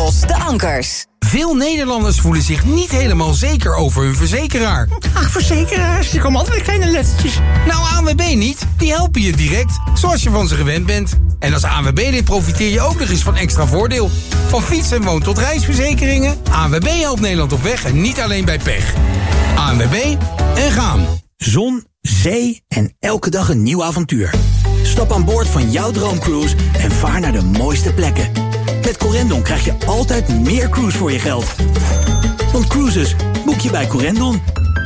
Los de ankers. Veel Nederlanders voelen zich niet helemaal zeker over hun verzekeraar. Ach, verzekeraars, die komen altijd met kleine lettertjes. Nou, ANWB niet. Die helpen je direct, zoals je van ze gewend bent. En als ANWB-lid profiteer je ook nog eens van extra voordeel. Van fiets- en woon- tot reisverzekeringen. ANWB helpt Nederland op weg en niet alleen bij pech. ANWB en gaan. Zon, zee en elke dag een nieuw avontuur. Stap aan boord van jouw droomcruise en vaar naar de mooiste plekken. Met Corendon krijg je altijd meer cruise voor je geld. Want cruises boek je bij Corendon.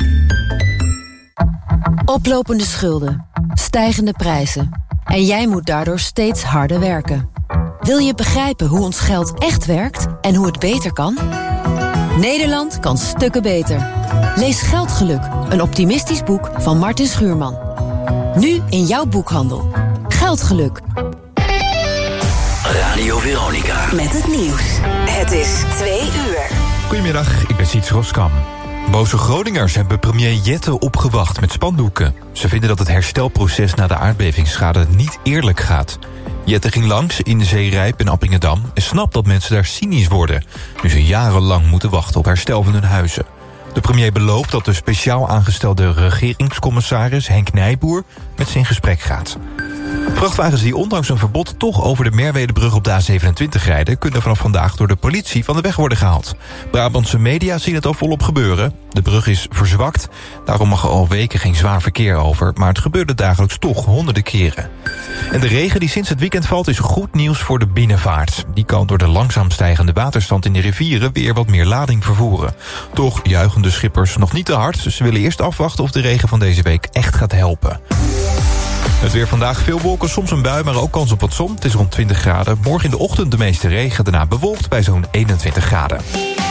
Oplopende schulden, stijgende prijzen. En jij moet daardoor steeds harder werken. Wil je begrijpen hoe ons geld echt werkt en hoe het beter kan? Nederland kan stukken beter. Lees Geldgeluk, een optimistisch boek van Martin Schuurman. Nu in jouw boekhandel. Geldgeluk. Radio Veronica. Met het nieuws. Het is 2 uur. Goedemiddag, ik ben Siets Roskam. Boze Groningers hebben premier Jette opgewacht met spandoeken. Ze vinden dat het herstelproces na de aardbevingsschade niet eerlijk gaat. Jette ging langs in Zeerijp en Appingedam en snapt dat mensen daar cynisch worden, nu ze jarenlang moeten wachten op herstel van hun huizen. De premier belooft dat de speciaal aangestelde regeringscommissaris Henk Nijboer met ze in gesprek gaat. Vrachtwagens die ondanks een verbod toch over de Merwedebrug op de A27 rijden, kunnen vanaf vandaag door de politie van de weg worden gehaald. Brabantse media zien het al volop gebeuren. De brug is verzwakt, daarom mag er al weken geen zwaar verkeer over, maar het gebeurde dagelijks toch honderden keren. En de regen die sinds het weekend valt is goed nieuws voor de binnenvaart. Die kan door de langzaam stijgende waterstand in de rivieren weer wat meer lading vervoeren. Toch juichen de schippers nog niet te hard. Ze willen eerst afwachten of de regen van deze week echt gaat helpen. Het weer vandaag, veel wolken, soms een bui, maar ook kans op wat zon. Het is rond 20 graden. Morgen in de ochtend de meeste regen, daarna bewolkt bij zo'n 21 graden.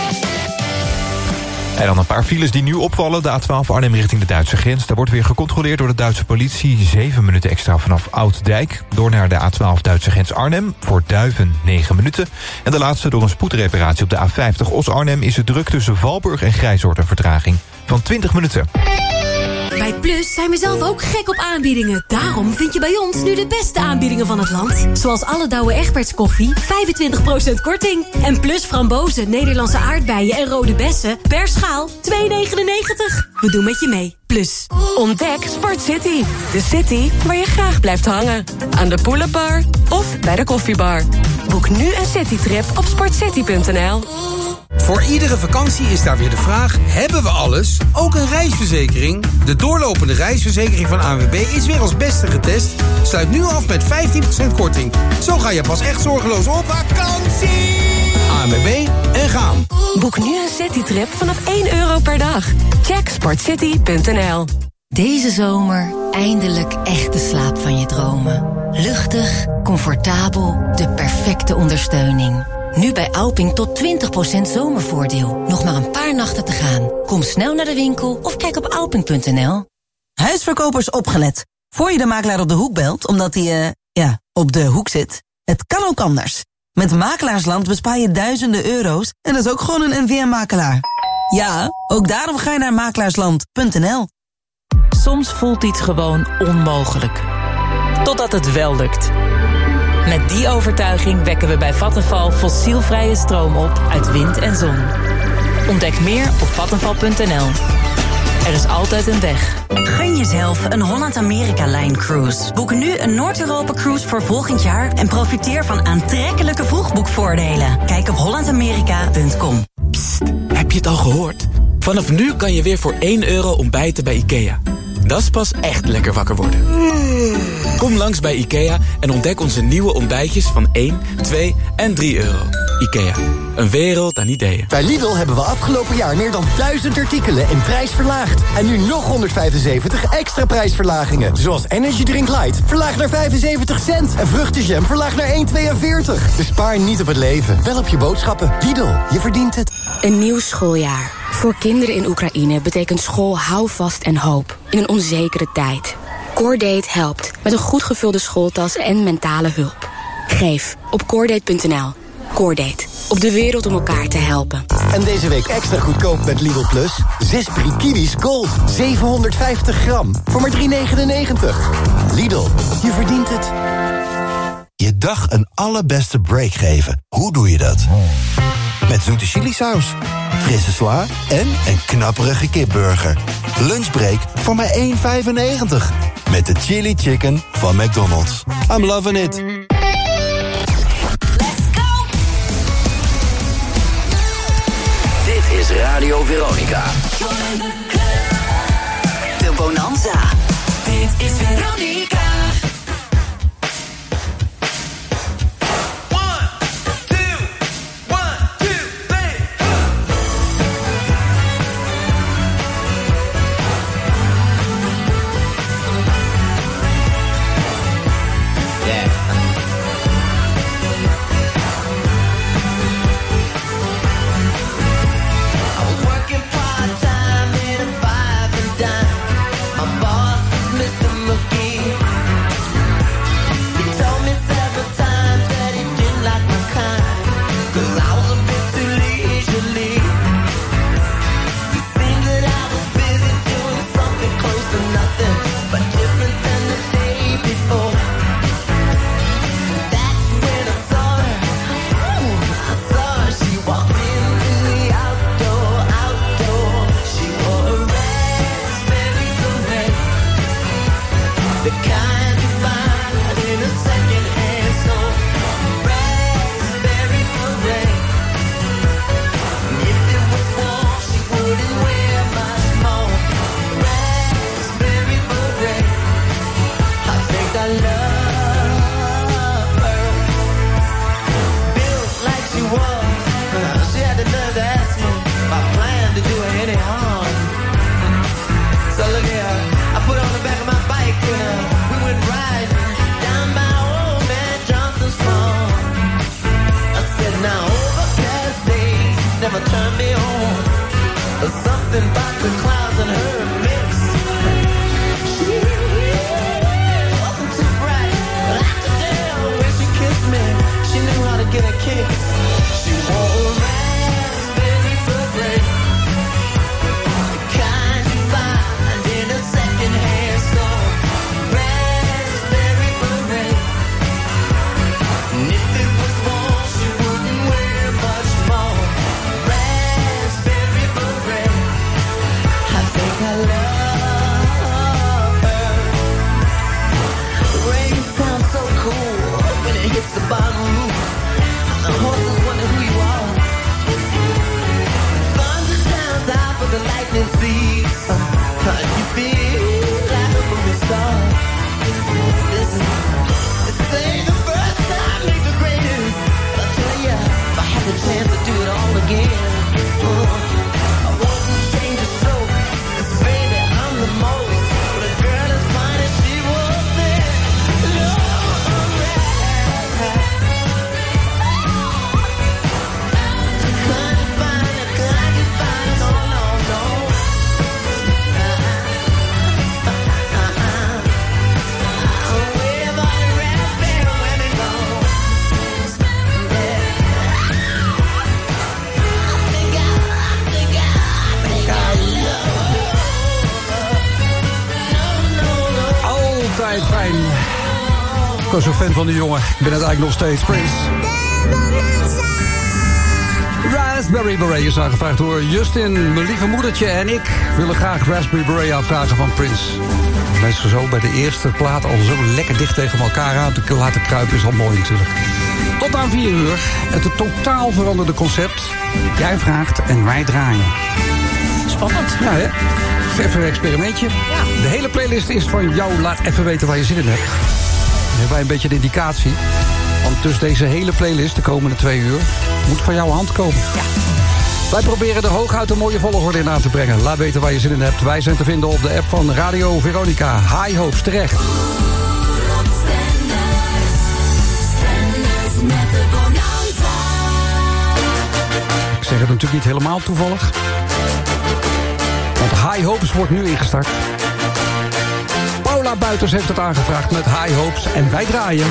En dan een paar files die nu opvallen. De A12 Arnhem richting de Duitse grens. Daar wordt weer gecontroleerd door de Duitse politie. 7 minuten extra vanaf Oud-Dijk. Door naar de A12 Duitse grens Arnhem. Voor Duiven 9 minuten. En de laatste door een spoedreparatie op de A50 Os-Arnhem... is het druk tussen Valburg en Grijzoord een vertraging van 20 minuten. Bij Plus zijn we zelf ook gek op aanbiedingen. Daarom vind je bij ons nu de beste aanbiedingen van het land. Zoals alle Douwe Egberts koffie, 25% korting. En Plus frambozen, Nederlandse aardbeien en rode bessen per schaal 2,99. We doen met je mee. Plus. Ontdek Sport City. De city waar je graag blijft hangen. Aan de pull-up bar of bij de koffiebar. Boek nu een citytrip op sportcity.nl. Voor iedere vakantie is daar weer de vraag, hebben we alles? Ook een reisverzekering? De doorlopende reisverzekering van ANWB is weer als beste getest. Sluit nu af met 15% korting. Zo ga je pas echt zorgeloos op vakantie. ANWB en gaan. Boek nu een citytrip vanaf €1 per dag. Check sportcity.nl. Deze zomer eindelijk echt de slaap van je dromen. Luchtig, comfortabel, de perfecte ondersteuning. Nu bij Alping tot 20% zomervoordeel. Nog maar een paar nachten te gaan. Kom snel naar de winkel of kijk op alping.nl. Huisverkopers opgelet. Voor je de makelaar op de hoek belt, omdat hij, op de hoek zit. Het kan ook anders. Met Makelaarsland bespaar je duizenden euro's en dat is ook gewoon een NVM-makelaar. Ja, ook daarom ga je naar makelaarsland.nl. Soms voelt iets gewoon onmogelijk. Totdat het wel lukt. Met die overtuiging wekken we bij Vattenfall fossielvrije stroom op uit wind en zon. Ontdek meer op vattenfall.nl. Er is altijd een weg. Gun jezelf een Holland-Amerika-Line cruise. Boek nu een Noord-Europa-cruise voor volgend jaar... en profiteer van aantrekkelijke vroegboekvoordelen. Kijk op hollandamerika.com. Psst, heb je het al gehoord? Vanaf nu kan je weer voor €1 ontbijten bij IKEA. Dat is pas echt lekker wakker worden. Kom langs bij IKEA en ontdek onze nieuwe ontbijtjes van 1, 2 en €3. IKEA, een wereld aan ideeën. Bij Lidl hebben we afgelopen jaar meer dan 1000 artikelen in prijs verlaagd. En nu nog 175 extra prijsverlagingen. Zoals Energy Drink Light, verlaagd naar 75 cent. En vruchtenjam, verlaagd naar 1,42. Dus spaar niet op het leven, wel op je boodschappen. Lidl, je verdient het. Een nieuw schooljaar. Voor kinderen in Oekraïne betekent school houvast en hoop. In een onzekere tijd. Coordate helpt met een goed gevulde schooltas en mentale hulp. Geef op coordate.nl. Coordate. Op de wereld om elkaar te helpen. En deze week extra goedkoop met Lidl Plus. 6 Brie Kiwis Gold. 750 gram. Voor maar €3,99. Lidl, je verdient het. Je je dag een allerbeste break geven. Hoe doe je dat? Met zoete chilisaus, frisse sla en een knapperige kipburger. Lunchbreak voor maar €1,95. Met de chili chicken van McDonald's. I'm loving it. Dit is Radio Veronica. De Bonanza. Dit is Veronica. Ik was zo'n fan van die jongen. Ik ben het eigenlijk nog steeds. Prince. Raspberry Beret is aangevraagd door Justin. Mijn lieve moedertje en ik willen graag Raspberry Beret aanvragen van Prince. Mensen zo bij de eerste plaat al zo lekker dicht tegen elkaar aan te laten kruipen is al mooi natuurlijk. Tot aan 4 uur. Het totaal veranderde concept. Jij vraagt en wij draaien. Spannend. Ja, hè? Even een experimentje. Ja. De hele playlist is van jou. Laat even weten waar je zin in hebt. Dan hebben wij een beetje de indicatie. Want dus deze hele playlist, de komende 2 uur, moet van jouw hand komen. Ja. Wij proberen er hooguit een mooie volgorde in aan te brengen. Laat weten waar je zin in hebt. Wij zijn te vinden op de app van Radio Veronica. High Hopes, terecht. Ik zeg het natuurlijk niet helemaal toevallig. Want High Hopes wordt nu ingestart. Paula Buiters heeft het aangevraagd met High Hopes en wij draaien.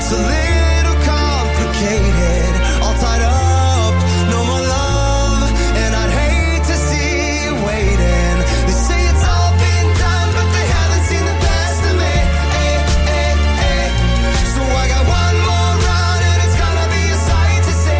It's a little complicated, all tied up, no more love, and I'd hate to see you waiting. They say it's all been done, but they haven't seen the best of me. So I got one more run, and it's gonna be a sight to see.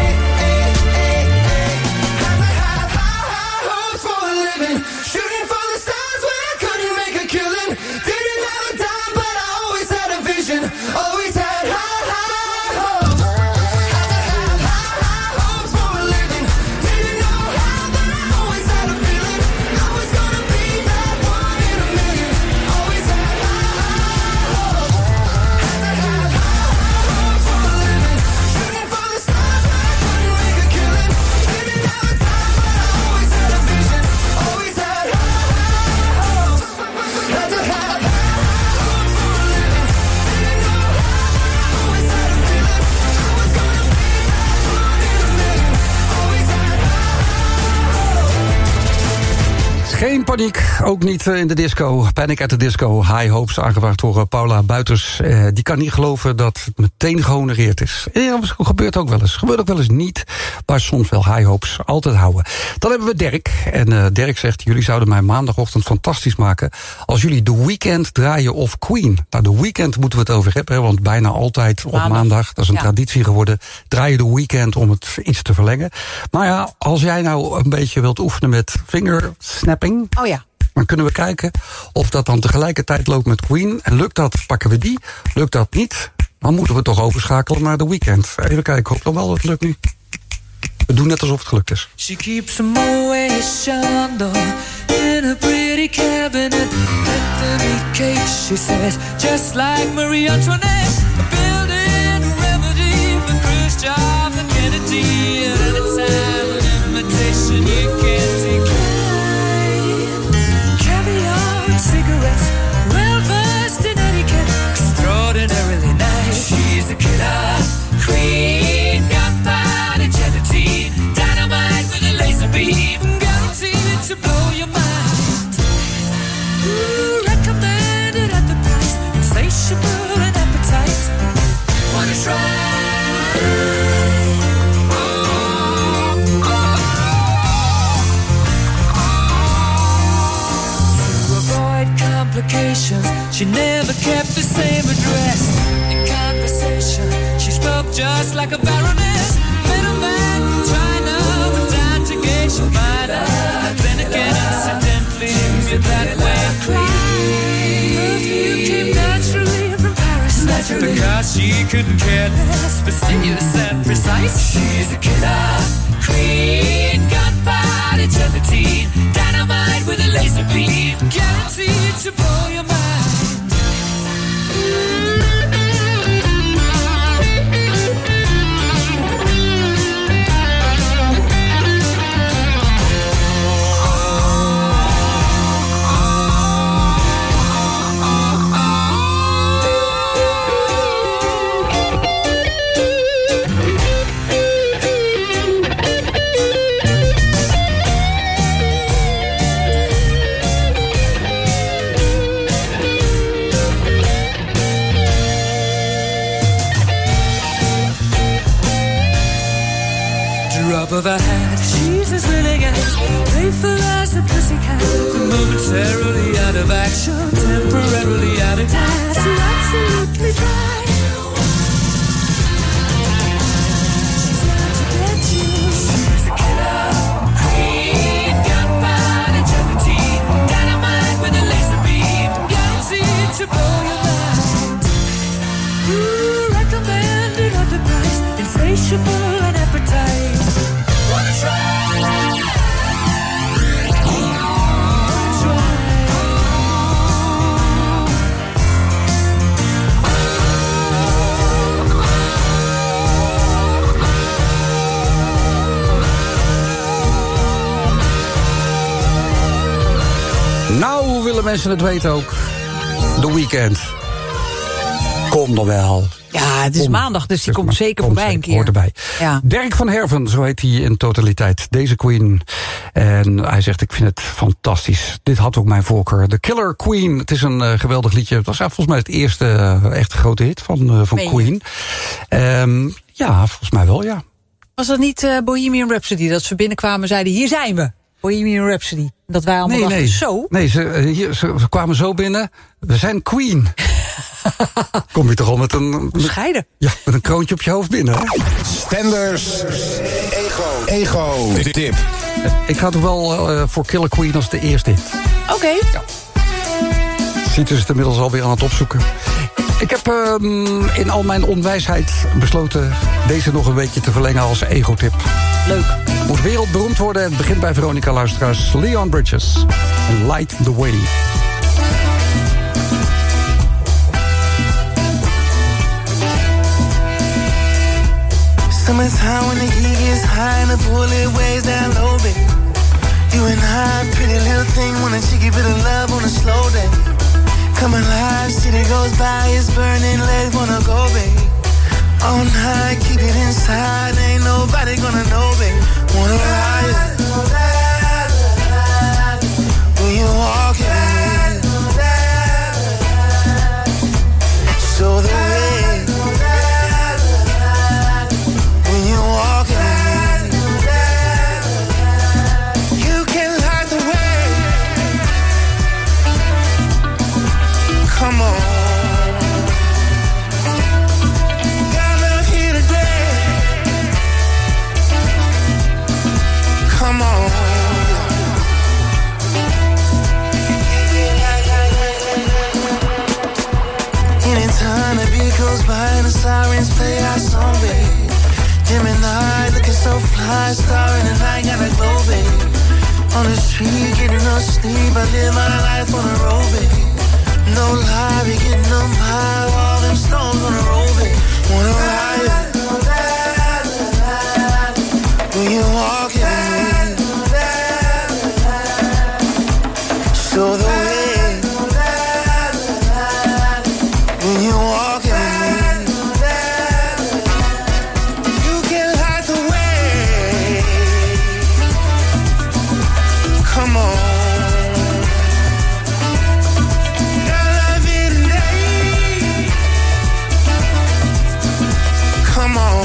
Had to have high hopes for a living, shooting for the stars when I couldn't make a killing. Didn't have a dime, but I always had a vision, always had high hopes. Had to have high hopes for a living, didn't know how, but I always had a feeling I was gonna be that one in a million. Always had high hopes. Had to have high hopes for a living, shooting for the stars when I couldn't make a killing. Didn't have a time, but I always had a vision, always had high hopes. Had to have high hopes for a living, didn't know how, but I always had a feeling I was gonna be that one in a million. Always had Geen paniek, ook niet in de disco. Panic at the Disco, High Hopes, aangebracht door Paula Buiters. Die kan niet geloven dat het meteen gehonoreerd is. Ja, gebeurt ook wel eens. Gebeurt ook wel eens niet, maar soms wel High Hopes. Altijd houden. Dan hebben we Dirk. En Dirk zegt, jullie zouden mij maandagochtend fantastisch maken als jullie The Weeknd draaien of Queen. Nou, The Weeknd moeten we het over hebben, want bijna altijd op maandag, dat is een traditie geworden, draai je The Weeknd om het iets te verlengen. Maar ja, als jij nou een beetje wilt oefenen met fingersnapping, Oh ja. dan kunnen we kijken of dat dan tegelijkertijd loopt met Queen. En lukt dat, pakken we die. Lukt dat niet, dan moeten we toch overschakelen naar The Weeknd. Even kijken, ik hoop dan wel dat het lukt nu. We doen net alsof het gelukt is. She keeps them always Chandon in a pretty cabinet. Let them eat cake, she says, just like Marie Antoinette. Building a remedy for Khrushchev and Kennedy. At any time, an invitation you can't decline. Caviar and cigarettes, well versed in etiquette, extraordinarily nice. She's a killer queen, gunpowder gelatine, dynamite with a laser beam, guaranteed to blow your mind. Ooh, recommended at the price, insatiable and appetite. Wanna try? To avoid complications, she never kept the same address. In conversation, she spoke just like a baroness. Middleman from China went down to gauge your minor. Then again, incidentally, you're that way clean. Perfume came naturally from Paris. Naturally. Because she couldn't care less, fastidious and precise. She's a killer queen, gunpowder gelatine, dynamite with a laser beam, guaranteed to blow your mind. Of a hat, she's as willing as playful as a pussycat. Momentarily out of action, temporarily out of gas. You're absolutely dry. She's out to get you. She's a killer queen, gunpowder gelatine, dynamite with a laser beam, guaranteed to blow your mind. Ooh, recommended at the price, insatiable and appetite. Wanna try? Nou willen mensen het weten ook. The Weeknd. Kom dan wel. Ja, het is maandag, dus die komt zeker voorbij een keer. Hoort erbij. Ja. Dirk van Herven, zo heet hij in totaliteit. Deze Queen. En hij zegt, ik vind het fantastisch. Dit had ook mijn voorkeur. The Killer Queen. Het is een geweldig liedje. Het was volgens mij het eerste echt grote hit van Queen. Ja, volgens mij wel, ja. Was dat niet Bohemian Rhapsody? Dat ze binnenkwamen en zeiden, hier zijn we. Bohemian Rhapsody. Dat wij allemaal dachten, zo? Nee, ze kwamen zo binnen. We zijn Queen. Kom je toch al met een... Bescheiden. Ja, met een kroontje op je hoofd binnen. Hè? Stenders. Ego. Tip. Ik ga toch wel voor Killer Queen als de eerste hit. Oké. Ja. Ziet is het inmiddels alweer aan het opzoeken. Ik heb in al mijn onwijsheid besloten deze nog een beetje te verlengen als ego-tip. Leuk. Moet wereldberoemd worden. Het begint bij Veronica luisteraars. Leon Bridges. Light the Way. Summertime when the heat gets high and the bullet weighs down low, baby. You and I, pretty little thing, want a cheeky bit of love on a slow day. Come alive, city goes by, it's burning, legs wanna go, baby. All night, keep it inside, ain't nobody gonna know, baby. Wanna ride, when you walk in, show the way. Come on, got love here today. Come on. Anytime the beat goes by and the sirens play our song, babe. Gemini looking so fly, star in the night, gotta glow, babe. On the street, getting no sleep, I live my life on the road, babe. No lie, we getting them high, all them stones on the road, babe. Wanna ride, when you walk in, show the way, when you walk in, you can light the way. Come on. Come on.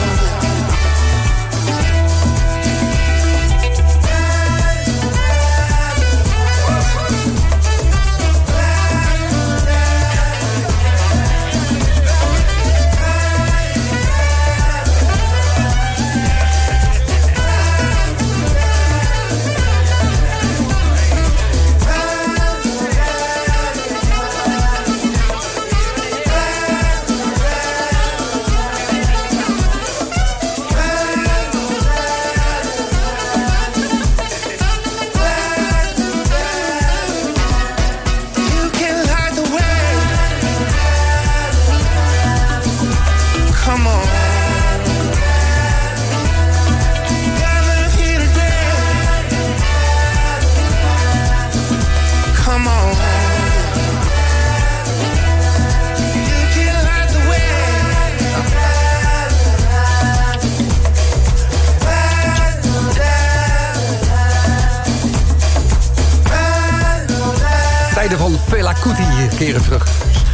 Van Fela Kuti keren terug.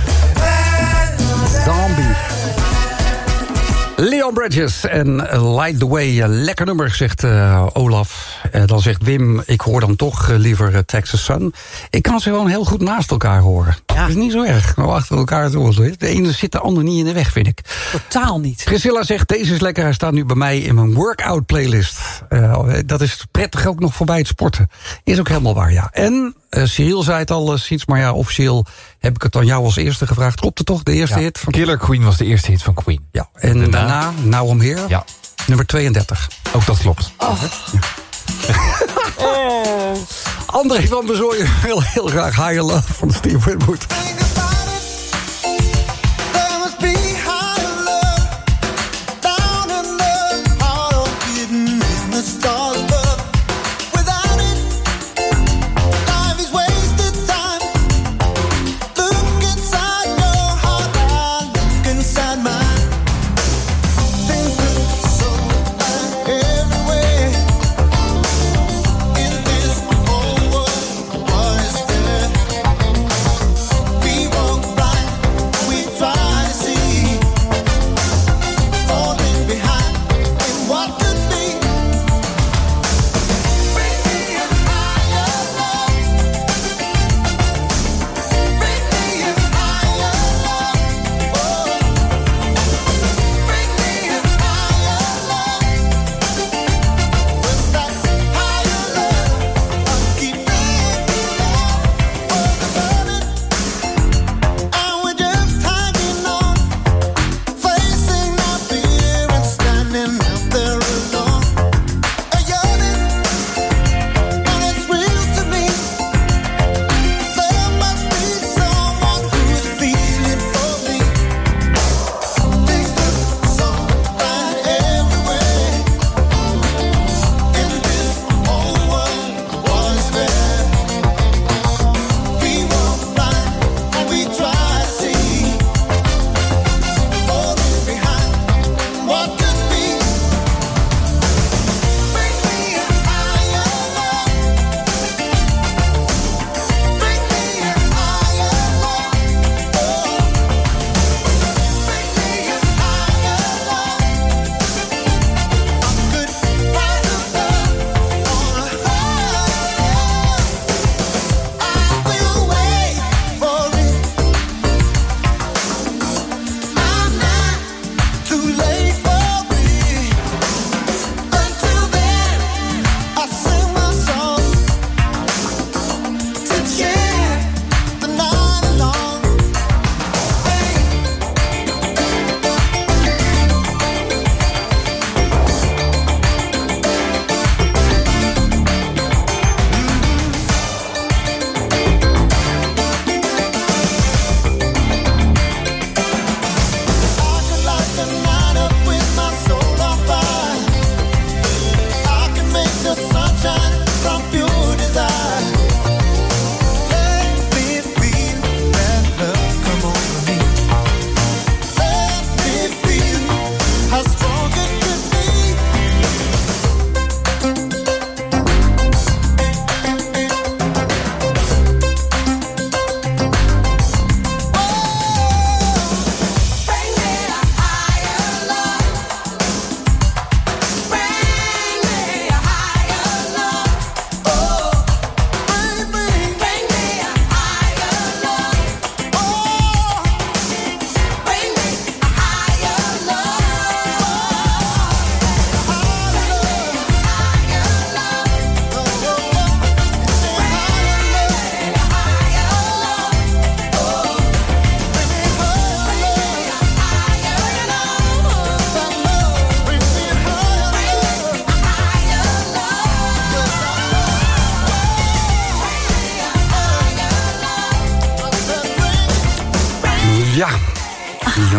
Zombie. Leon Bridges en Light the Way. Lekker nummer, zegt Olaf. Dan zegt Wim, ik hoor dan toch liever Texas Sun. Ik kan ze gewoon heel goed naast elkaar horen. Ja. Dat is niet zo erg. Maar achter elkaar door. De ene zit de ander niet in de weg, vind ik. Totaal niet. Priscilla zegt, deze is lekker. Hij staat nu bij mij in mijn workout playlist. Dat is prettig ook nog voorbij het sporten. Is ook helemaal waar, ja. En Cyril zei het al sinds, maar ja, officieel heb ik het aan jou als eerste gevraagd. Klopt het toch, de eerste hit? Van Killer Queen was de eerste hit van Queen. Ja, en daarna Now I'm Here, ja. Nummer 32. Ook dat klopt. Oh. Oh. André van Bezooijen wil heel graag Higher Love van Steve Winwood.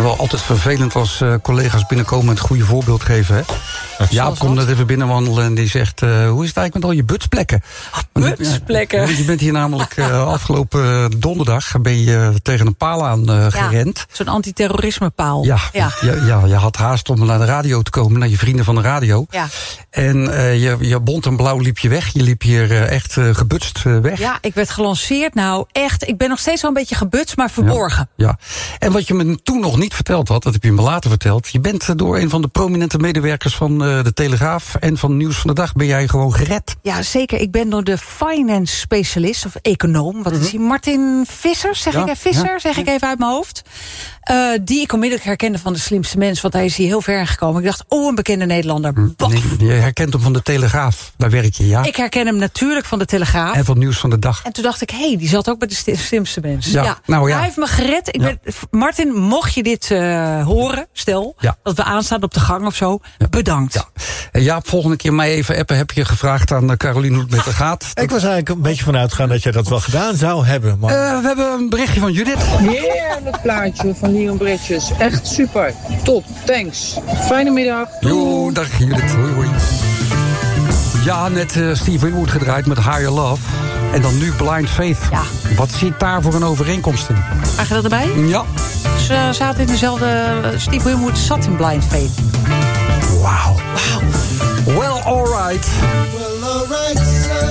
Wel altijd vervelend als collega's binnenkomen en het goede voorbeeld geven. Hè? Jaap komt net even binnenwandelen en die zegt... hoe is het eigenlijk met al je butsplekken? Butsplekken? Je bent hier namelijk afgelopen donderdag... ben je tegen een paal aan gerend. Zo'n antiterrorismepaal. Ja, je had haast om naar de radio te komen... naar je vrienden van de radio. Ja. En je bont en blauw liep je weg. Je liep hier echt gebutst weg. Ja, ik werd gelanceerd. Nou, echt. Ik ben nog steeds wel een beetje gebutst, maar verborgen. Ja. En wat je me toen nog niet verteld had... dat heb je me later verteld... je bent door een van de prominente medewerkers van de Telegraaf... en van Nieuws van de Dag ben jij gewoon gered. Ja, zeker. Ik ben door de finance specialist of econoom... wat is hij? Martin Visser, zeg ik even uit mijn hoofd. Die ik onmiddellijk herkende van de slimste mens... want hij is hier heel ver gekomen. Ik dacht, een bekende Nederlander. Nee, je herkent hem van de Telegraaf. Daar werk je, ja. Ik herken hem natuurlijk van de Telegraaf. En van Nieuws van de Dag. En toen dacht ik, die zat ook bij de slimste mens. Ja. Nou, ja. Hij heeft me gered. Martin, mocht je dit horen, stel... dat we aanstaan op de gang of zo, bedankt. Ja. En Jaap, volgende keer mij even appen. Heb je gevraagd aan Caroline hoe het met haar gaat? Ik was eigenlijk een beetje van uitgegaan dat jij dat wel gedaan zou hebben. Maar... we hebben een berichtje van Judith. Heerlijk plaatje van Leon Bridges. Echt super. Top. Thanks. Fijne middag. Jo, dag Judith. Hoi. Ja, net Steve Winwood gedraaid met Higher Love. En dan nu Blind Faith. Ja. Wat zit daar voor een overeenkomst in? Krijg je dat erbij? Ja. Ze zaten in dezelfde... Steve Winwood zat in Blind Faith. Wauw. Well, alright. Well, alright, sir.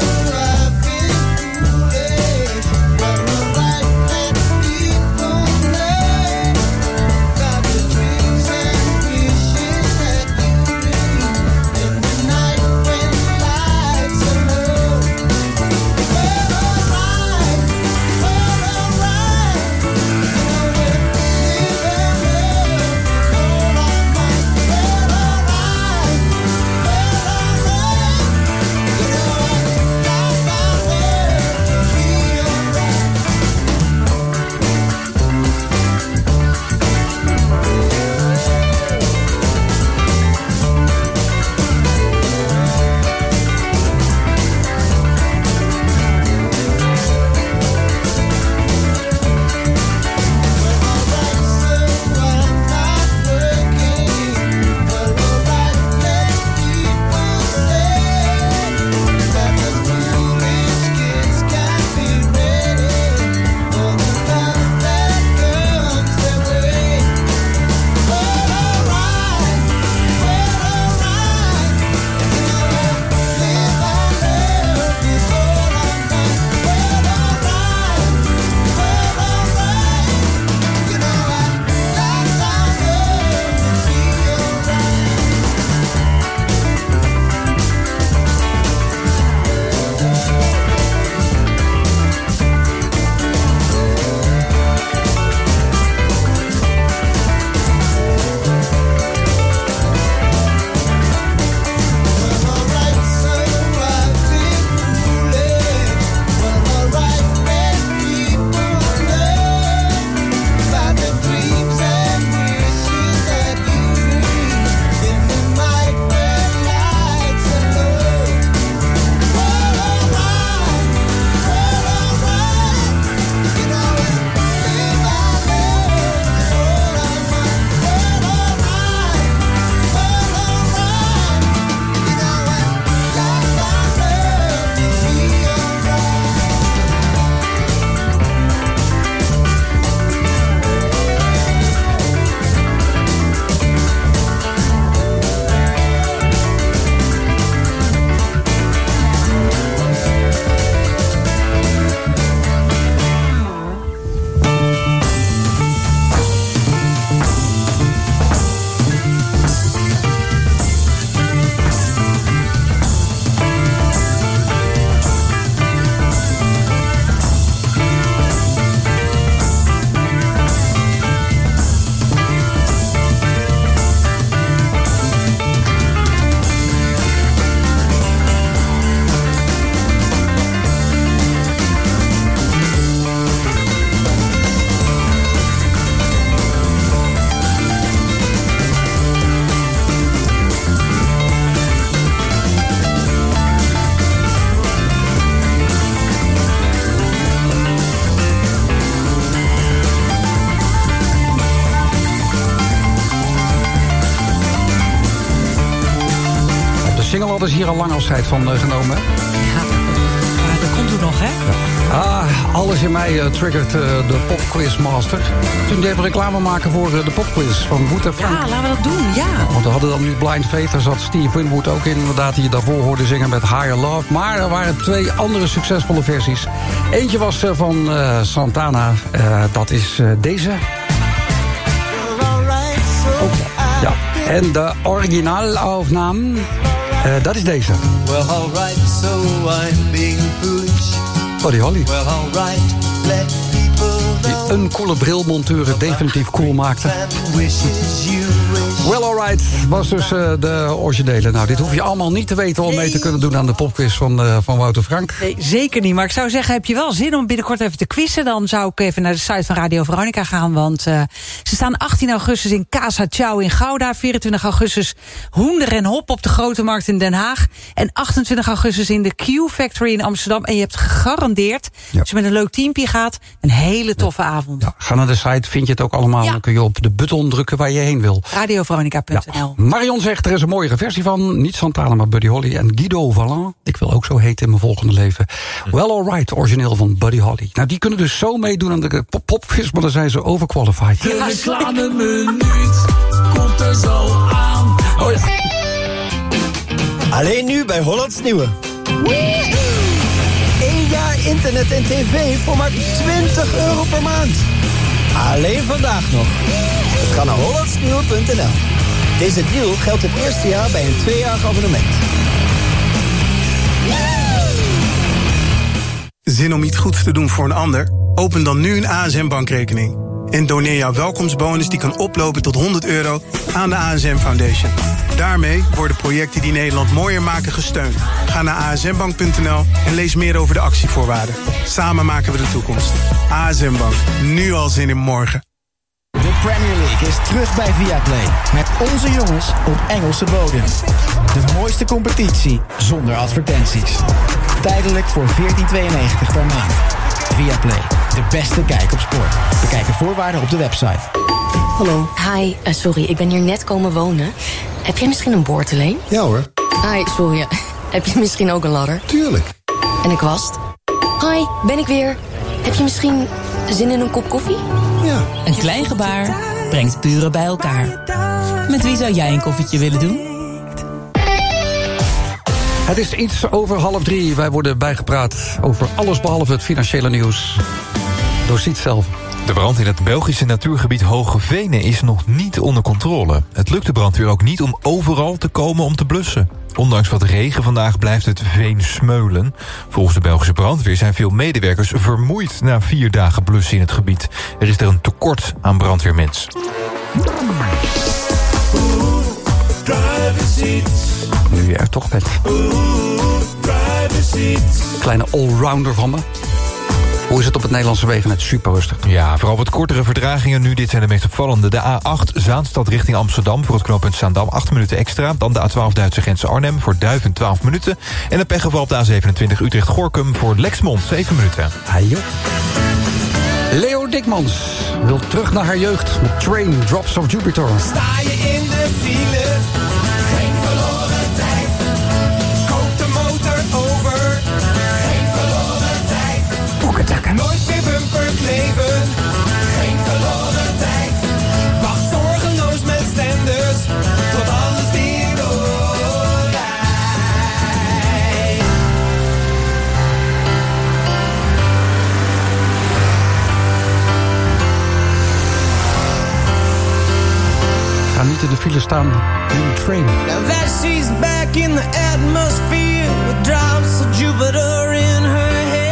Engel hadden ze hier al lang afscheid van genomen. Ja, dat komt toen nog, hè? Ja. Alles in mij triggert de popquizmaster. Toen even reclame maken voor de popquiz van Wood en Frank. Ja, laten we dat doen, ja. Want we hadden dan nu Blind Faith, daar zat Steve Winwood ook in. Inderdaad, die je daarvoor hoorde zingen met Higher Love. Maar er waren 2 andere succesvolle versies. Eentje was van Santana, dat is deze. Ja. En de originaalopname, dat is deze. Well, alright, so I'm being foolish. Buddy Holly. Well, alright, let people Die uncoole brilmonteur definitief cool maakte. Well alright, was dus de originele. Nou, dit hoef je allemaal niet te weten om mee te kunnen doen aan de popquiz van Wouter Frank. Nee, zeker niet. Maar ik zou zeggen, heb je wel zin om binnenkort even te quizzen? Dan zou ik even naar de site van Radio Veronica gaan. Want ze staan 18 augustus in Casa Ciao in Gouda. 24 augustus Hoender en Hop op de Grote Markt in Den Haag. En 28 augustus in de Q Factory in Amsterdam. En je hebt gegarandeerd, als je met een leuk teampje gaat, een hele toffe avond. Ja, ga naar de site, vind je het ook allemaal. Dan kun je op de button drukken waar je heen wil. Radioveronica.nl. Ja. Marion zegt, er is een mooiere versie van. Niet Santana, maar Buddy Holly en Guido Vallant. Ik wil ook zo heten in mijn volgende leven. Well alright, origineel van Buddy Holly. Nou, die kunnen dus zo meedoen aan de popquiz, maar dan zijn ze overqualified. De reclameminuut komt er zo aan. Oh ja. Alleen nu bij Hollands Nieuwe. 1 jaar internet en tv voor maar €20 per maand. Alleen vandaag nog. Dus ga naar hollandsnieuwe.nl. Deze deal geldt het eerste jaar bij een 2-jarig abonnement. Zin om iets goeds te doen voor een ander? Open dan nu een ASM-bankrekening. En doneer jouw welkomstbonus die kan oplopen tot €100 aan de ASM Foundation. Daarmee worden projecten die Nederland mooier maken gesteund. Ga naar asmbank.nl en lees meer over de actievoorwaarden. Samen maken we de toekomst. ASM Bank, nu al zin in morgen. De Premier League is terug bij Viaplay. Met onze jongens op Engelse bodem. De mooiste competitie zonder advertenties. Tijdelijk voor €14,92 per maand. Viaplay, de beste kijk op sport. Bekijk de voorwaarden op de website. Hallo. Hi, sorry, ik ben hier net komen wonen. Heb jij misschien een boordeleen? Ja hoor. Hi, sorry. Heb je misschien ook een ladder? Tuurlijk. En een kwast? Hi, ben ik weer. Heb je misschien zin in een kop koffie? Ja. Een klein gebaar brengt buren bij elkaar. Met wie zou jij een koffietje willen doen? Het is iets over 2:30. Wij worden bijgepraat over alles behalve het financiële nieuws. Door Siet zelf. De brand in het Belgische natuurgebied Hoge Venen is nog niet onder controle. Het lukt de brandweer ook niet om overal te komen om te blussen. Ondanks wat regen vandaag blijft het veen smeulen. Volgens de Belgische brandweer zijn veel medewerkers vermoeid na 4 dagen blussen in het gebied. Er is er een tekort aan brandweermens. Nu je er toch bent. Kleine allrounder van me. Hoe is het op het Nederlandse wegennet? Super rustig. Ja, vooral wat kortere vertragingen nu. Dit zijn de meest opvallende. De A8 Zaanstad richting Amsterdam voor het knooppunt Zaandam 8 minuten extra. Dan de A12 Duitse grens Arnhem voor Duiven 12 minuten. En een pechgeval op de A27 Utrecht-Gorkum voor Lexmond 7 minuten. Hajo. Leo Dikmans wil terug naar haar jeugd met Train Drops of Jupiter. Sta je in de file, geen verloren tijd. Koop de motor over, geen verloren tijd. Boeketakken. Nooit meer bumper kleven, geen verloren tijd. Wacht zorgeloos met stenders, tot alles weer doorrijdt. Ga niet in de file staan in de train. Now that she's back in the atmosphere with drops of Jupiter in her head.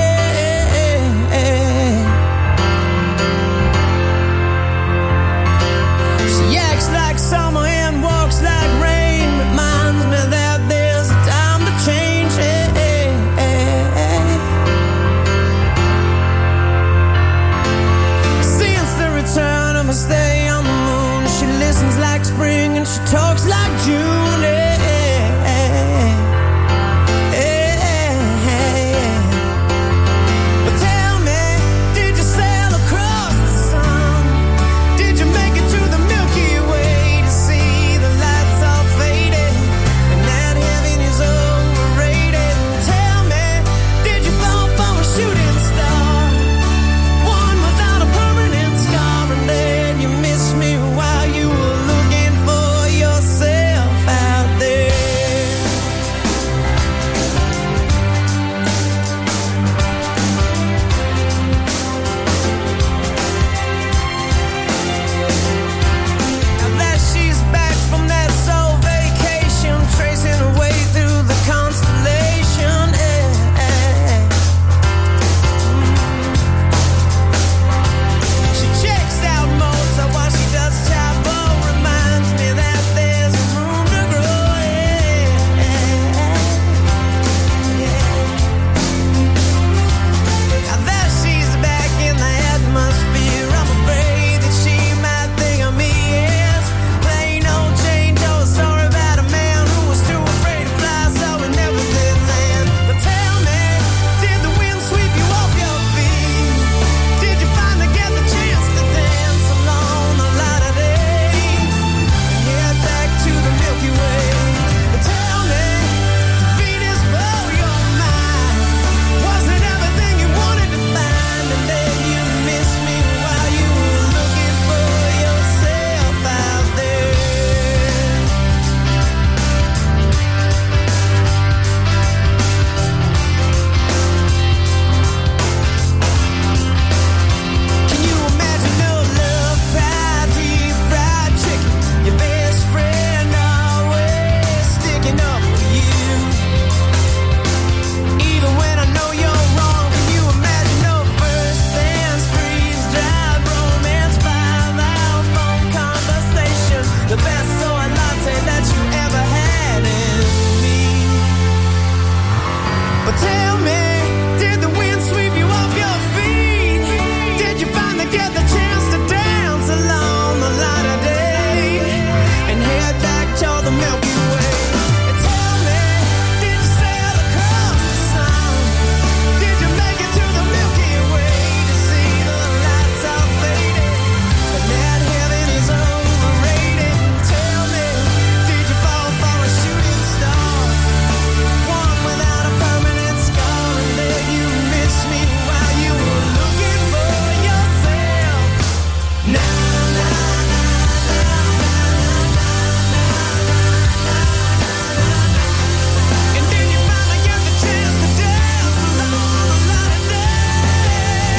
She acts like summer and walks like rain. Reminds me that there's a time to change. Since the return of her stay on the moon, she listens like spring and she talks like June. But tell me, did you sail across the sun? Did you make it to the Milky Way to see the lights all faded? And that heaven is Milky Way. Tell me, did you sail across the sun? Did you make it to the Milky Way to see the lights all faded? And that heaven is overrated. Tell me, did you fall for a shooting star? One without a permanent scar, and then you missed me while you were looking for yourself. Now, and then you finally get the chance to dance along the light of day.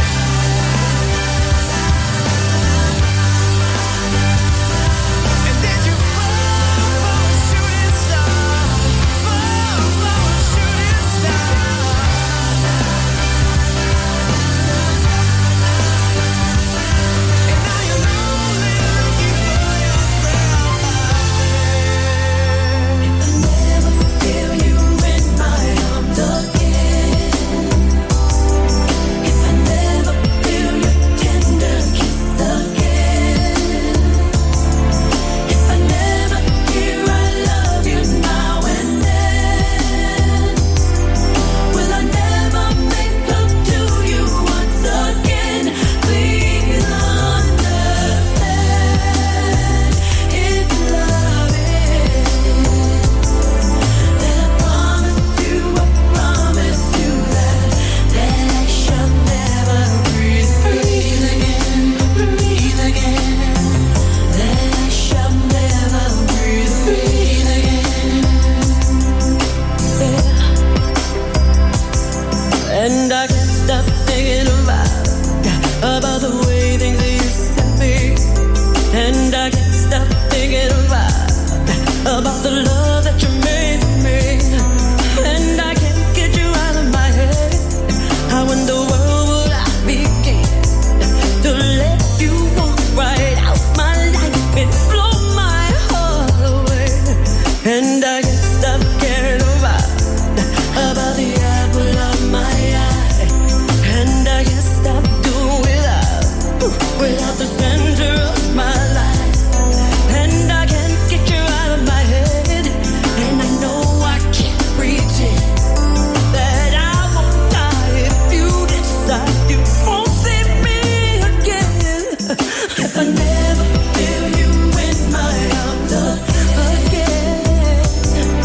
And did you fall for a shooting star? Fall for a shooting star. And now you're lonely looking for yourself out there. If I never feel you in my arms again, if I never feel your tender kiss again, if I never hear I love you now and then, will I never make love to you once again? Please understand, if love is, then I promise you that I shall never breathe again, that I shall never breathe again. And I can't stop thinking about the way things used to be. And I can't stop thinking about the love that you made for me. And I can't get you out of my head. How in the world would I begin to let you walk right out my life and blow my heart away? And I can't stop caring about the apple of my eye. And I can't stop doing without the center of my life. And I can't get you out of my head. And I know I can't pretend that I won't die if you decide you won't see me again. If I never feel you in my arms again,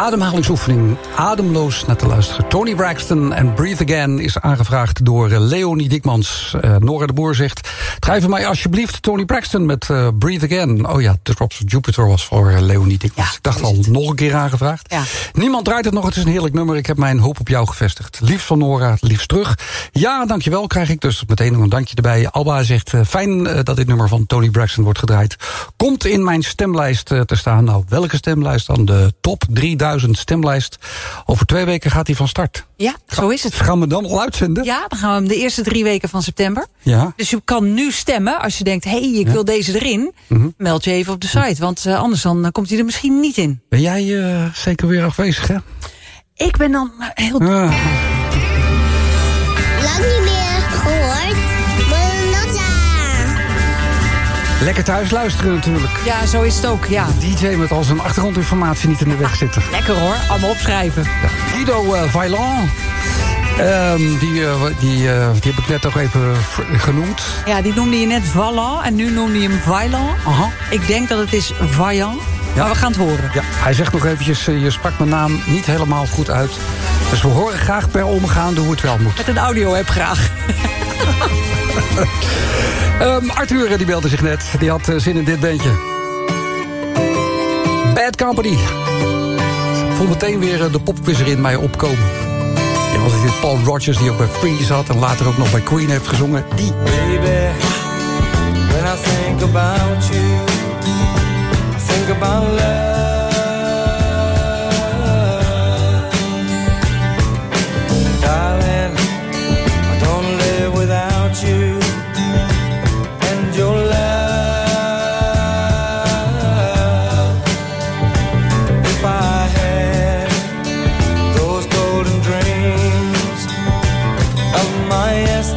ademhalingsoefening. Ademloos naar te luisteren. Toni Braxton en Breathe Again is aangevraagd door Leonie Diekmans. Nora de Boer zegt, draai voor mij alsjeblieft Toni Braxton met Breathe Again. Oh ja, The Drops of Jupiter was voor Leonie Diekmans. Ik dacht al, nog een keer aangevraagd. Ja. Niemand draait het nog, het is een heerlijk nummer. Ik heb mijn hoop op jou gevestigd. Liefst van Nora, liefst terug. Ja, dankjewel, krijg ik dus meteen nog een dankje erbij. Alba zegt, fijn dat dit nummer van Toni Braxton wordt gedraaid. Komt in mijn stemlijst te staan. Nou, welke stemlijst dan? De top 3000 stemlijst. Over 2 weken gaat hij van start. Ja, zo is het. Gaan we dan al uitzenden? Ja, dan gaan we hem de eerste 3 weken van september. Ja. Dus je kan nu stemmen. Als je denkt, ik wil deze erin. Meld je even op de site. Want anders dan komt hij er misschien niet in. Ben jij zeker weer afwezig, hè? Ik ben dan heel... Lang niet meer gehoord. Lekker thuis luisteren natuurlijk. Ja, zo is het ook, ja. DJ met al zijn achtergrondinformatie niet in de weg zitten. Lekker hoor, allemaal opschrijven. Ja. Guido Vaillant. Die heb ik net ook even genoemd. Ja, die noemde je net Vaillant en nu noemde je hem Vaillant. Aha. Ik denk dat het is Vaillant, ja. Maar we gaan het horen. Ja, hij zegt nog eventjes, je sprak mijn naam niet helemaal goed uit. Dus we horen graag per omgaande hoe het wel moet. Met een audio-app graag. Arthur die belde zich net. Die had zin in dit bandje. Bad Company. Ik voel meteen weer de popquiz in mij opkomen. Ja, was het dit Paul Rodgers die ook bij Free zat en later ook nog bij Queen heeft gezongen. Die. Baby, when I think about you, I think about love. Darling, I don't live without you. Your love, if I had those golden dreams of my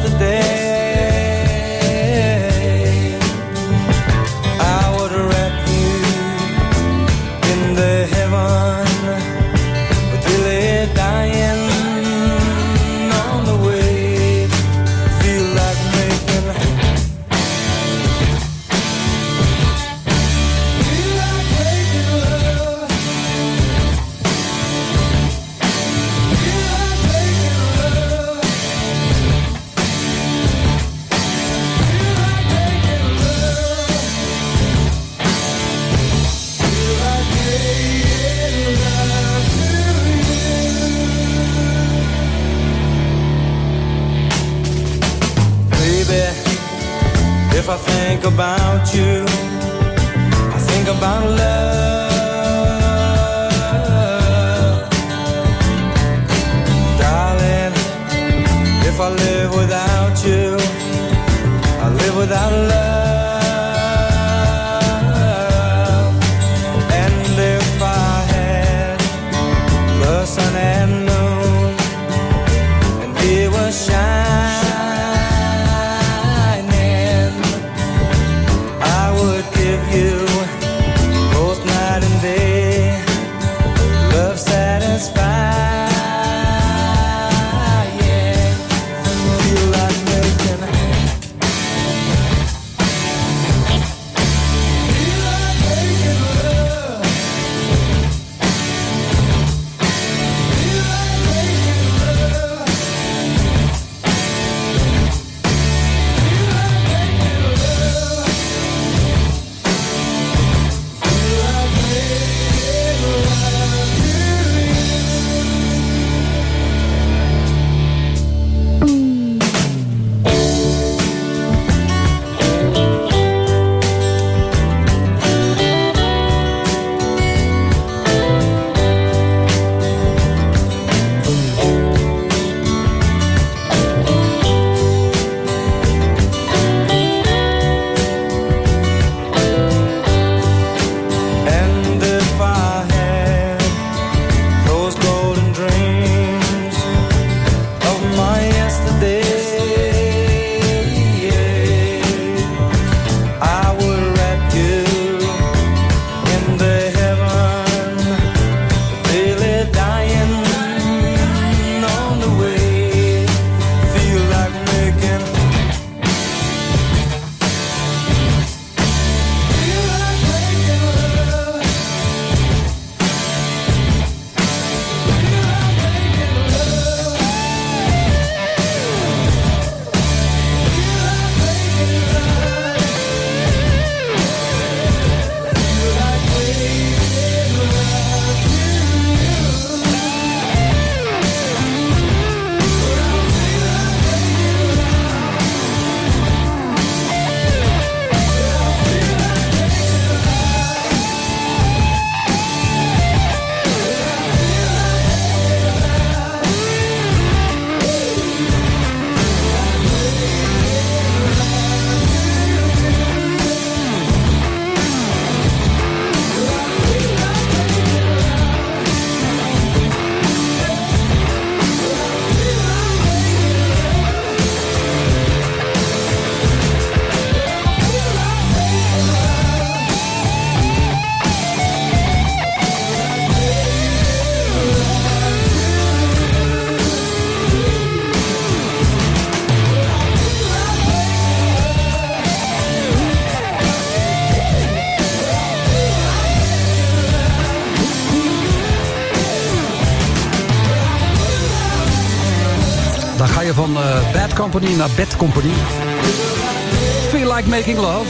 yesterday, I would wrap you in the heaven, but really dying on the way, feel like making. If I think about you, I think about love. Darling, if I live without you, I live without love. And if I had the sun and moon, and they were shining, you both night and day, love satisfied, yeah. Feel like making, feel like making love, feel like making love, feel like making love. Yesterday Bad Company naar Bad Company. Feel Like Making Love.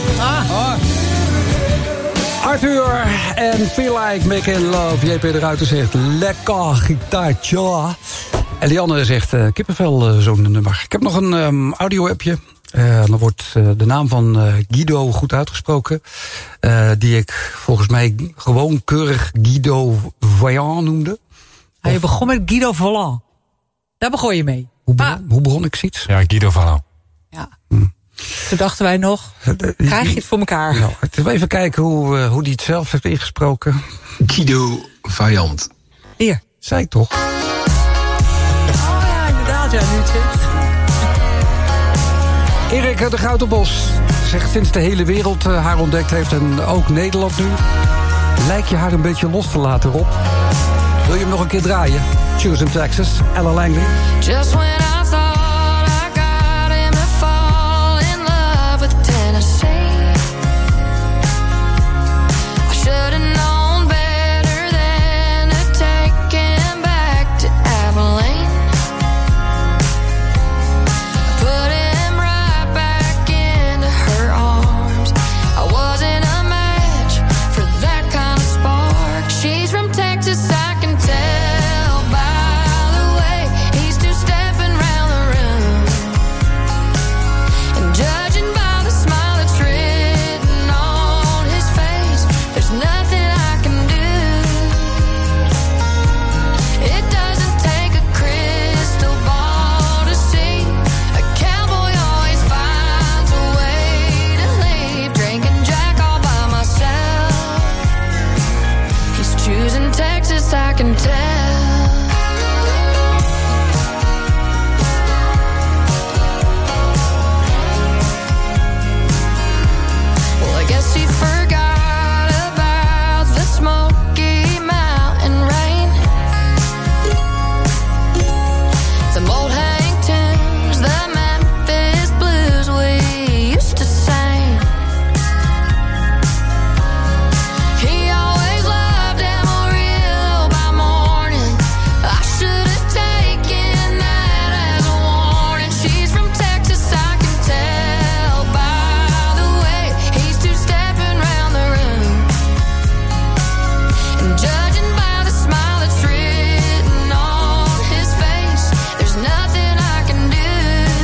Arthur en Feel Like Making Love. JP de Ruiter zegt lekker gitaartje. En die andere zegt kippenvel, zo'n nummer. Ik heb nog een audio-appje. Dan wordt de naam van Guido goed uitgesproken. Die ik volgens mij gewoon keurig Guido Vaillant noemde. Je begon met Guido Vaillant. Daar begon je mee. Hoe begon ik zoiets? Ja, Guido Vaillant. Ja. Toen dachten wij nog, krijg je het voor elkaar? Nou, even kijken hoe die het zelf heeft ingesproken. Guido Vaillant. Hier, zei ik toch? Oh ja, inderdaad, ja, nu het zegt. Erik de Goutenbos zegt sinds de hele wereld haar ontdekt heeft en ook Nederland nu, lijkt je haar een beetje los te laten, Rob. Wil je hem nog een keer draaien? Choose in Texas, Ella Langley. Just when I thought I got him to fall in love with Tennessee, I should have known better than to take him back to Abilene. Put him right back into her arms. I wasn't a match for that kind of spark. She's from Texas, I can tell by the way he's two-stepping round the room. And judging by the smile that's written on his face, there's nothing I can do. It doesn't take a crystal ball to see a cowboy always finds a way to leave. Drinking Jack all by myself. He's choosing Texas, I can tell. Well, I guess he forgot about the Smoky Mountain rain, the old hang tunes, the Memphis blues we used to sing. He always loved Amarillo by morning. I should have taken that as a warning. She's from Texas, I can tell by the way he's two-stepping round the room. And judging by the smile that's written on his face, there's nothing I can do.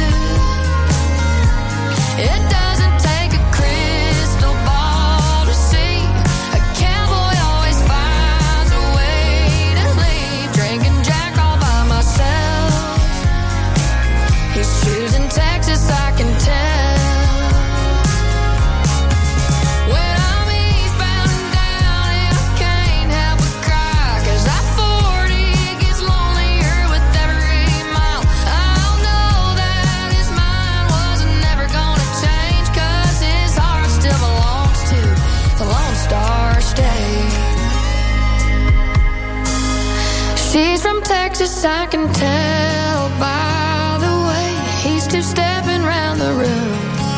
It doesn't take a crystal ball to see a cowboy always finds a way to leave. Drinking Jack all by myself. He's choosing Texas, I can tell. When I'm eastbound and down and I can't help but cry, 'cause I 40 gets lonelier with every mile. I'll know that his mind wasn't never gonna change, 'cause his heart still belongs to the Lone Star State. She's from Texas, I can tell by the way he's two-stepping round the room.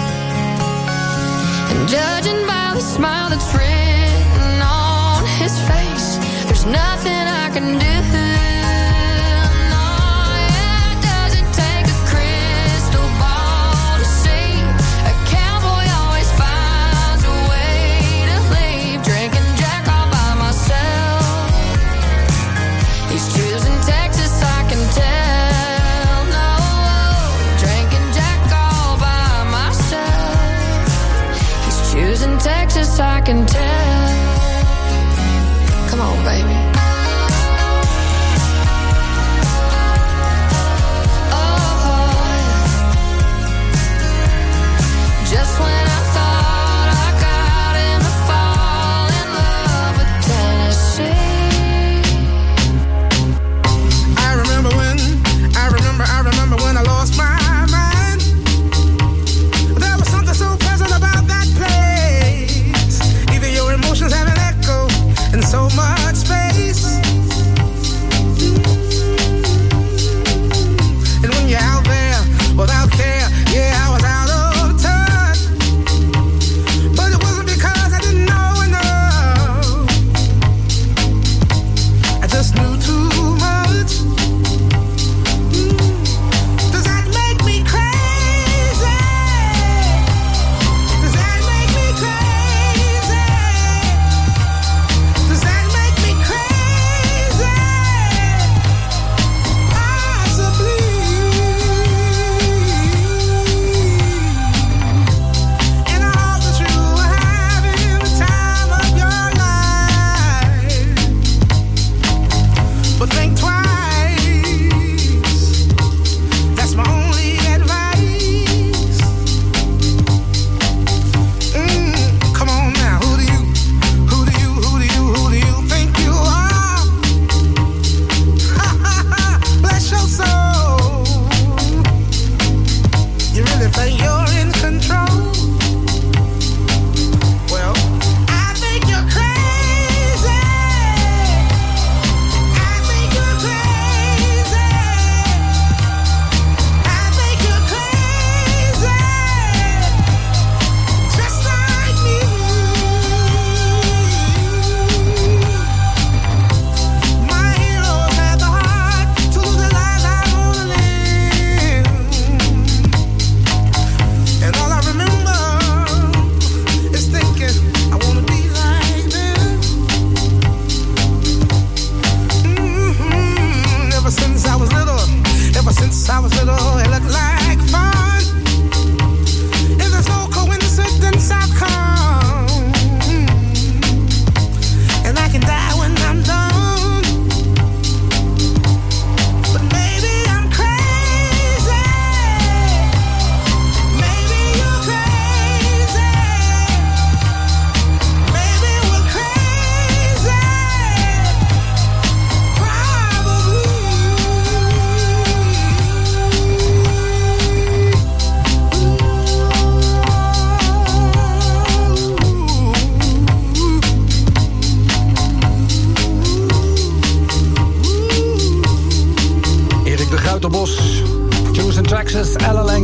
And judging by the smile that's written on his face, there's nothing I can do. No, it doesn't take a crystal ball to see a cowboy always finds a way to leave. Drinking Jack all by myself. He's choosing Texas, I can tell. No, drinking Jack all by myself. He's choosing Texas, I can tell. Come on, baby. Oh, just when I thought I got him to fall in love with Tennessee. I remember when I lost my mind. There was something so pleasant about that place. Even your emotions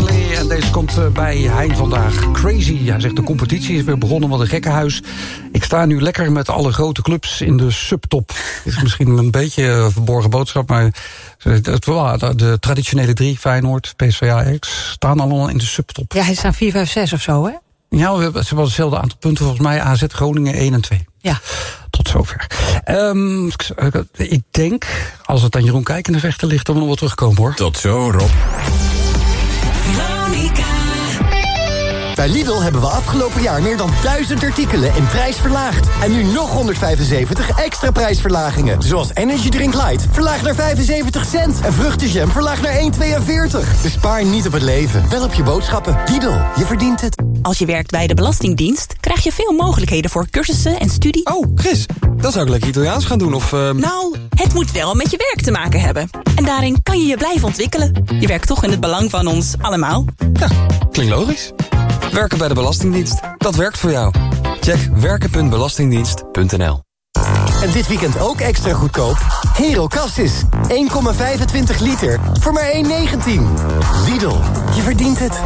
Stanley. En deze komt bij Hein vandaag. Crazy. Hij zegt de competitie is weer begonnen, wat een gekkenhuis. Ik sta nu lekker met alle grote clubs in de subtop. Dit is misschien een beetje een verborgen boodschap, maar de traditionele 3, Feyenoord, PSV, Ajax, staan allemaal in de subtop. Ja, hij staat 4, 5, 6 of zo, hè? Ja, ze hebben hetzelfde aantal punten volgens mij. AZ, Groningen 1 en 2. Ja. Tot zover. Ik denk, als het aan Jeroen Kijk in de vechten ligt, dat we nog wel terugkomen, hoor. Tot zo, Rob. Bij Lidl hebben we afgelopen jaar meer dan 1000 artikelen in prijs verlaagd. En nu nog 175 extra prijsverlagingen. Zoals Energy Drink Light, verlaagd naar 75 cent. En vruchtenjam, verlaagd naar 1,42. Dus spaar niet op het leven, wel op je boodschappen. Lidl, je verdient het. Als je werkt bij de Belastingdienst, krijg je veel mogelijkheden voor cursussen en studie. Oh, Chris, dan zou ik lekker Italiaans gaan doen, of... Nou, het moet wel met je werk te maken hebben. En daarin kan je je blijven ontwikkelen. Je werkt toch in het belang van ons allemaal. Ja, klinkt logisch. Werken bij de Belastingdienst, dat werkt voor jou. Check werken.belastingdienst.nl. En dit weekend ook extra goedkoop? Hero Cassis, 1,25 liter voor maar 1,19. Lidl, je verdient het.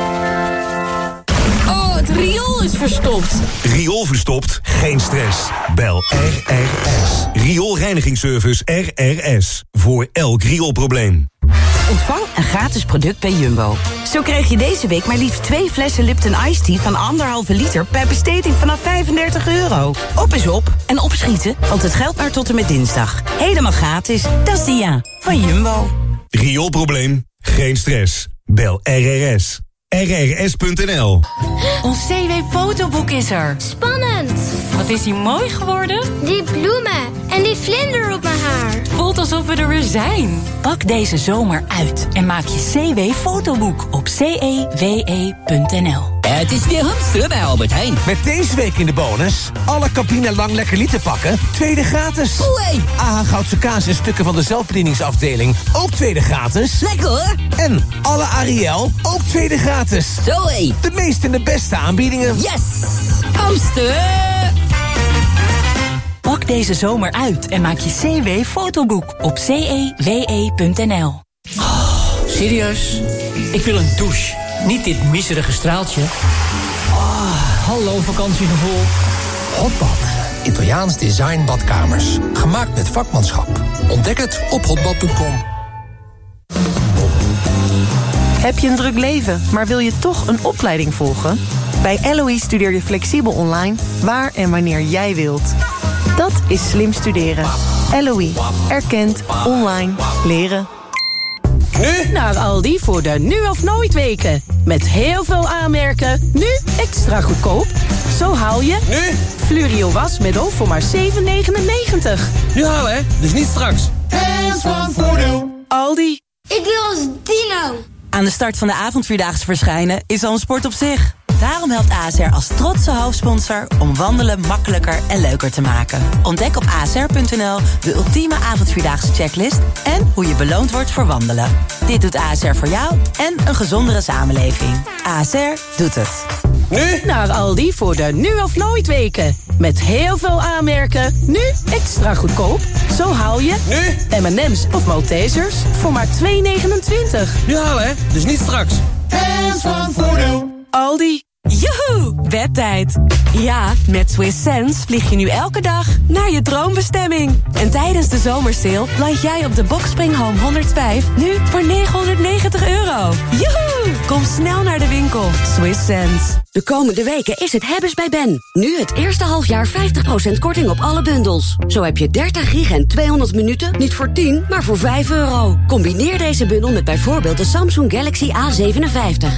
Oh, het riool is verstopt. Riool verstopt? Geen stress. Bel RRS. Rioolreinigingsservice RRS. Voor elk rioolprobleem. Ontvang een gratis product bij Jumbo. Zo kreeg je deze week maar liefst 2 flessen Lipton Ice Tea van 1,5 liter... per besteding vanaf €35. Op is op en opschieten, want het geldt maar tot en met dinsdag. Helemaal gratis. Dat is Dia van Jumbo. Rioolprobleem? Geen stress. Bel RRS. RRS.nl. Ons CW-fotoboek is er. Spannend. Wat is die mooi geworden? Die bloemen en die vlinder op mijn haar. Voelt alsof we er weer zijn. Pak deze zomer uit en maak je CW-fotoboek op cewe.nl. Het is weer hamsteren bij Albert Heijn. Met deze week in de bonus... alle Campina Lang Lekker Liter pakken, tweede gratis. Oei. AH Goudse kaas en stukken van de zelfbedieningsafdeling... ook tweede gratis. Lekker hoor. En alle Ariel, ook tweede gratis. Zoé. De meeste en de beste aanbiedingen. Yes. Hamsteren. Pak deze zomer uit en maak je CW-fotoboek op cewe.nl. Oh, serieus? Ik wil een douche. Niet dit miserige straaltje. Oh, hallo vakantiegevoel. Hotbad. Italiaans design badkamers. Gemaakt met vakmanschap. Ontdek het op hotbad.com. Heb je een druk leven, maar wil je toch een opleiding volgen? Bij LOE studeer je flexibel online, waar en wanneer jij wilt. Dat is slim studeren. LOE. Erkend. Online. Leren. Nu naar Aldi voor de nu of nooit weken. Met heel veel aanmerken, nu extra goedkoop. Zo haal je nu Fluorio wasmiddel voor maar €7,99. Nu halen, hè? Dus niet straks. Hands van Voordeel. Aldi. Ik wil als dino. Aan de start van de avondvierdaagse verschijnen is al een sport op zich. Daarom helpt ASR als trotse hoofdsponsor om wandelen makkelijker en leuker te maken. Ontdek op asr.nl de ultieme avondvierdaagse checklist en hoe je beloond wordt voor wandelen. Dit doet ASR voor jou en een gezondere samenleving. ASR doet het. Nu naar Aldi voor de nu of nooit weken. Met heel veel aanmerken, nu extra goedkoop. Zo haal je nu M&M's of Maltesers voor maar €2,29. Nu halen, hè? Dus niet straks. Hands van Voordeel. Aldi. Joehoe, bedtijd. Ja, met Swiss Sense vlieg je nu elke dag naar je droombestemming. En tijdens de zomersale land jij op de Boxspring Home 105 nu voor €990. Joehoe! Kom snel naar de winkel. Swiss Sense. De komende weken is het hebben's bij Ben. Nu het eerste halfjaar 50% korting op alle bundels. Zo heb je 30 gig en 200 minuten niet voor 10, maar voor €5. Combineer deze bundel met bijvoorbeeld de Samsung Galaxy A57.